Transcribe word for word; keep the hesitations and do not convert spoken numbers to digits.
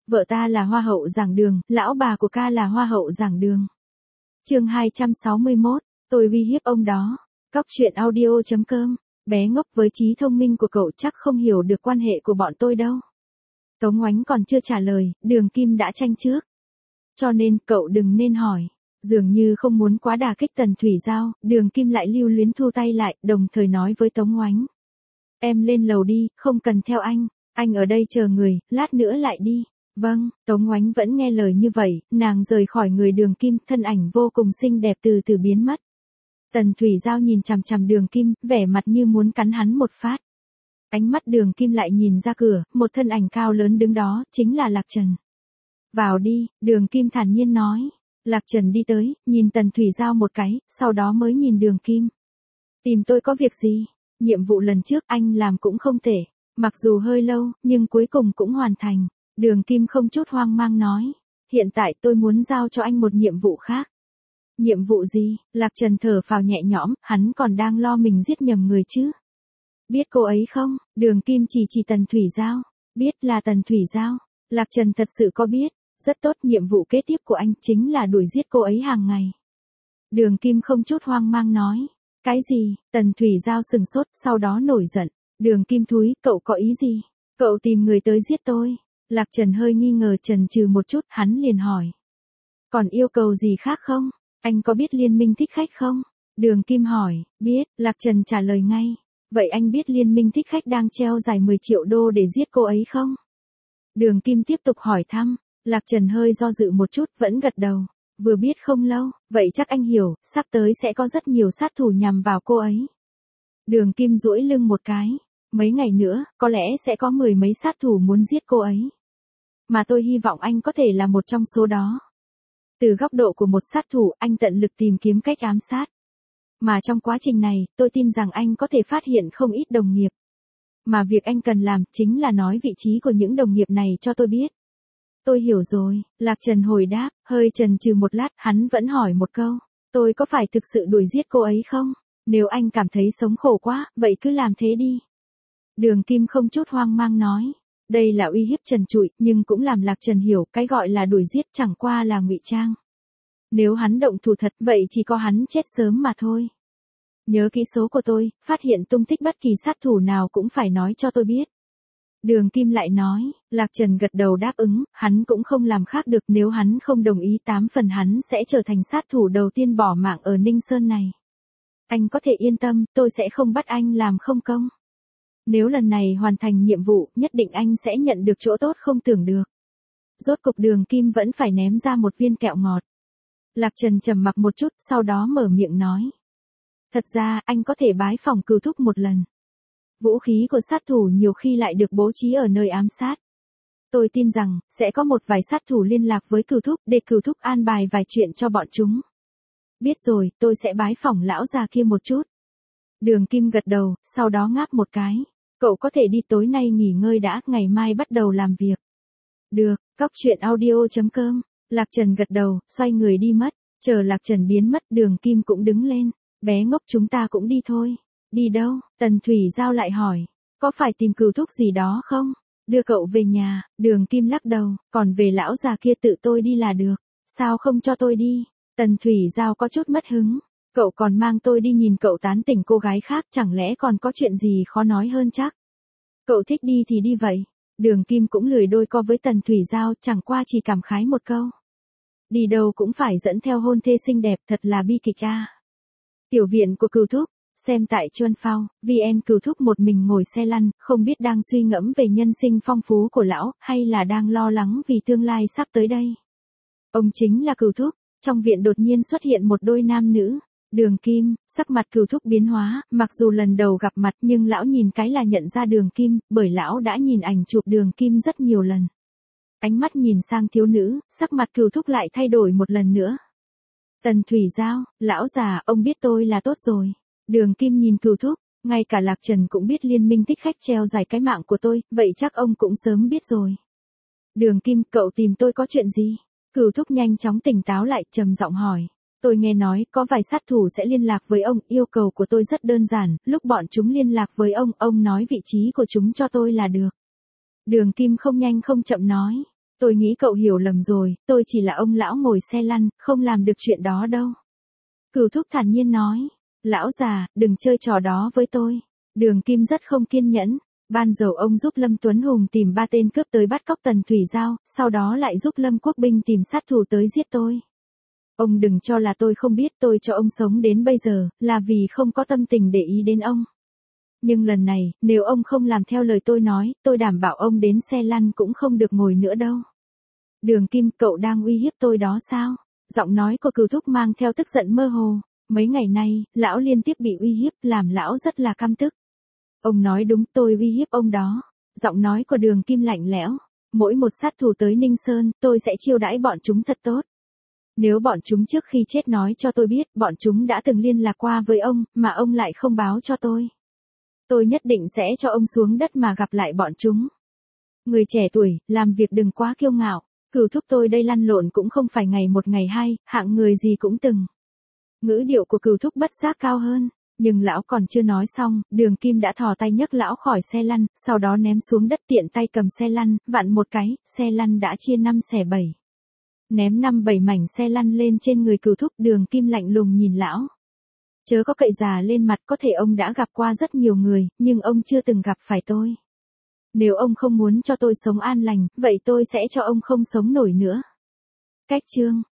Vợ ta là hoa hậu giảng đường, lão bà của ca là hoa hậu giảng đường. Chương hai trăm sáu mươi mốt, tôi uy hiếp ông đó. Cóc truyện audio chấm com. Bé ngốc với trí thông minh của cậu chắc không hiểu được quan hệ của bọn tôi đâu. Tống Oánh còn chưa trả lời, Đường Kim đã tranh trước. Cho nên cậu đừng nên hỏi. Dường như không muốn quá đả kích Tần Thủy Giao, Đường Kim lại lưu luyến thu tay lại, đồng thời nói với Tống Oánh. Em lên lầu đi, không cần theo anh, anh ở đây chờ người, lát nữa lại đi. Vâng, Tống Oánh vẫn nghe lời như vậy, nàng rời khỏi người Đường Kim, thân ảnh vô cùng xinh đẹp từ từ biến mất. Tần Thủy Giao nhìn chằm chằm Đường Kim, vẻ mặt như muốn cắn hắn một phát. Ánh mắt Đường Kim lại nhìn ra cửa, một thân ảnh cao lớn đứng đó, chính là Lạc Trần. Vào đi, Đường Kim thản nhiên nói. Lạc Trần đi tới, nhìn Tần Thủy Giao một cái, sau đó mới nhìn Đường Kim. Tìm tôi có việc gì? Nhiệm vụ lần trước anh làm cũng không tệ, mặc dù hơi lâu, nhưng cuối cùng cũng hoàn thành. Đường Kim không chút hoang mang nói. Hiện tại tôi muốn giao cho anh một nhiệm vụ khác. Nhiệm vụ gì? Lạc Trần thở phào nhẹ nhõm, hắn còn đang lo mình giết nhầm người chứ. Biết cô ấy không? Đường Kim chỉ chỉ Tần Thủy Giao. Biết là Tần Thủy Giao. Lạc Trần thật sự có biết. Rất tốt, nhiệm vụ kế tiếp của anh chính là đuổi giết cô ấy hàng ngày. Đường Kim không chút hoang mang nói. Cái gì? Tần Thủy Giao sừng sốt, sau đó nổi giận. Đường Kim thúi, cậu có ý gì? Cậu tìm người tới giết tôi. Lạc Trần hơi nghi ngờ chần chừ một chút, hắn liền hỏi. Còn yêu cầu gì khác không? Anh có biết Liên Minh Thích Khách không? Đường Kim hỏi. Biết, Lạc Trần trả lời ngay. Vậy anh biết Liên Minh Thích Khách đang treo giải mười triệu đô để giết cô ấy không? Đường Kim tiếp tục hỏi thăm. Lạc Trần hơi do dự một chút, vẫn gật đầu. Vừa biết không lâu, vậy chắc anh hiểu, sắp tới sẽ có rất nhiều sát thủ nhằm vào cô ấy. Đường Kim duỗi lưng một cái. Mấy ngày nữa, có lẽ sẽ có mười mấy sát thủ muốn giết cô ấy. Mà tôi hy vọng anh có thể là một trong số đó. Từ góc độ của một sát thủ, anh tận lực tìm kiếm cách ám sát. Mà trong quá trình này, tôi tin rằng anh có thể phát hiện không ít đồng nghiệp. Mà việc anh cần làm chính là nói vị trí của những đồng nghiệp này cho tôi biết. Tôi hiểu rồi, Lạc Trần hồi đáp, hơi chần chừ một lát, hắn vẫn hỏi một câu. Tôi có phải thực sự đuổi giết cô ấy không? Nếu anh cảm thấy sống khổ quá, vậy cứ làm thế đi. Đường Kim không chút hoang mang nói. Đây là uy hiếp trần trụi, nhưng cũng làm Lạc Trần hiểu cái gọi là đuổi giết chẳng qua là ngụy trang. Nếu hắn động thủ thật, vậy chỉ có hắn chết sớm mà thôi. Nhớ kỹ số của tôi, phát hiện tung tích bất kỳ sát thủ nào cũng phải nói cho tôi biết. Đường Kim lại nói, Lạc Trần gật đầu đáp ứng, hắn cũng không làm khác được, nếu hắn không đồng ý tám phần hắn sẽ trở thành sát thủ đầu tiên bỏ mạng ở Ninh Sơn này. Anh có thể yên tâm, tôi sẽ không bắt anh làm không công. Nếu lần này hoàn thành nhiệm vụ, nhất định anh sẽ nhận được chỗ tốt không tưởng được. Rốt cục Đường Kim vẫn phải ném ra một viên kẹo ngọt. Lạc Trần trầm mặc một chút, sau đó mở miệng nói. Thật ra, anh có thể bái phòng Cửu Thúc một lần. Vũ khí của sát thủ nhiều khi lại được bố trí ở nơi ám sát. Tôi tin rằng, sẽ có một vài sát thủ liên lạc với Cửu Thúc để Cửu Thúc an bài vài chuyện cho bọn chúng. Biết rồi, tôi sẽ bái phỏng lão già kia một chút. Đường Kim gật đầu, sau đó ngáp một cái. Cậu có thể đi, tối nay nghỉ ngơi đã, ngày mai bắt đầu làm việc. Được, cóc truyện audio chấm com. Lạc Trần gật đầu, xoay người đi mất. Chờ Lạc Trần biến mất, Đường Kim cũng đứng lên. Bé ngốc, chúng ta cũng đi thôi. Đi đâu? Tần Thủy Giao lại hỏi. Có phải tìm Cửu Thúc gì đó không? Đưa cậu về nhà. Đường Kim lắc đầu. Còn về lão già kia tự tôi đi là được. Sao không cho tôi đi? Tần Thủy Giao có chút mất hứng. Cậu còn mang tôi đi nhìn cậu tán tỉnh cô gái khác, chẳng lẽ còn có chuyện gì khó nói hơn chắc? Cậu thích đi thì đi vậy. Đường Kim cũng lười đôi co với Tần Thủy Giao, chẳng qua chỉ cảm khái một câu. Đi đâu cũng phải dẫn theo hôn thê xinh đẹp, thật là bi kịch a. Tiểu viện của Cửu Thúc, xem tại Chuân Phao, vê en Cửu Thúc một mình ngồi xe lăn, không biết đang suy ngẫm về nhân sinh phong phú của lão, hay là đang lo lắng vì tương lai sắp tới đây. Ông chính là Cửu Thúc, trong viện đột nhiên xuất hiện một đôi nam nữ. Đường Kim, sắc mặt Cửu Thúc biến hóa, mặc dù lần đầu gặp mặt nhưng lão nhìn cái là nhận ra Đường Kim, bởi lão đã nhìn ảnh chụp Đường Kim rất nhiều lần. Ánh mắt nhìn sang thiếu nữ, sắc mặt Cửu Thúc lại thay đổi một lần nữa. Tần Thủy Giao, lão già, ông biết tôi là tốt rồi. Đường Kim nhìn Cửu Thúc, ngay cả Lạc Trần cũng biết Liên Minh Thích Khách treo giải cái mạng của tôi, vậy chắc ông cũng sớm biết rồi. Đường Kim, cậu tìm tôi có chuyện gì? Cửu Thúc nhanh chóng tỉnh táo lại, trầm giọng hỏi. Tôi nghe nói, có vài sát thủ sẽ liên lạc với ông, yêu cầu của tôi rất đơn giản, lúc bọn chúng liên lạc với ông, ông nói vị trí của chúng cho tôi là được. Đường Kim không nhanh không chậm nói. Tôi nghĩ cậu hiểu lầm rồi, tôi chỉ là ông lão ngồi xe lăn, không làm được chuyện đó đâu. Cửu thúc thản nhiên nói. Lão già, đừng chơi trò đó với tôi. Đường Kim rất không kiên nhẫn. Ban đầu ông giúp Lâm Tuấn Hùng tìm ba tên cướp tới bắt cóc Tần Thủy Giao, sau đó lại giúp Lâm Quốc Binh tìm sát thủ tới giết tôi. Ông đừng cho là tôi không biết, tôi cho ông sống đến bây giờ, là vì không có tâm tình để ý đến ông. Nhưng lần này, nếu ông không làm theo lời tôi nói, tôi đảm bảo ông đến xe lăn cũng không được ngồi nữa đâu. Đường Kim, cậu đang uy hiếp tôi đó sao? Giọng nói của Cửu thúc mang theo tức giận mơ hồ. Mấy ngày nay, lão liên tiếp bị uy hiếp, làm lão rất là căm tức. Ông nói đúng, tôi uy hiếp ông đó. Giọng nói của Đường Kim lạnh lẽo. Mỗi một sát thủ tới Ninh Sơn, tôi sẽ chiêu đãi bọn chúng thật tốt. Nếu bọn chúng trước khi chết nói cho tôi biết, bọn chúng đã từng liên lạc qua với ông, mà ông lại không báo cho tôi. Tôi nhất định sẽ cho ông xuống đất mà gặp lại bọn chúng. Người trẻ tuổi, làm việc đừng quá kiêu ngạo. Cửu thúc tôi đây lăn lộn cũng không phải ngày một ngày hai, hạng người gì cũng từng. Ngữ điệu của Cửu thúc bất giác cao hơn. Nhưng lão còn chưa nói xong, Đường Kim đã thò tay nhấc lão khỏi xe lăn, sau đó ném xuống đất, tiện tay cầm xe lăn, vặn một cái, xe lăn đã chia năm xẻ bảy. Ném năm bảy mảnh xe lăn lên trên người Cửu thúc, Đường Kim lạnh lùng nhìn lão. Chớ có cậy già lên mặt, có thể ông đã gặp qua rất nhiều người, nhưng ông chưa từng gặp phải tôi. Nếu ông không muốn cho tôi sống an lành, vậy tôi sẽ cho ông không sống nổi nữa. Cách chương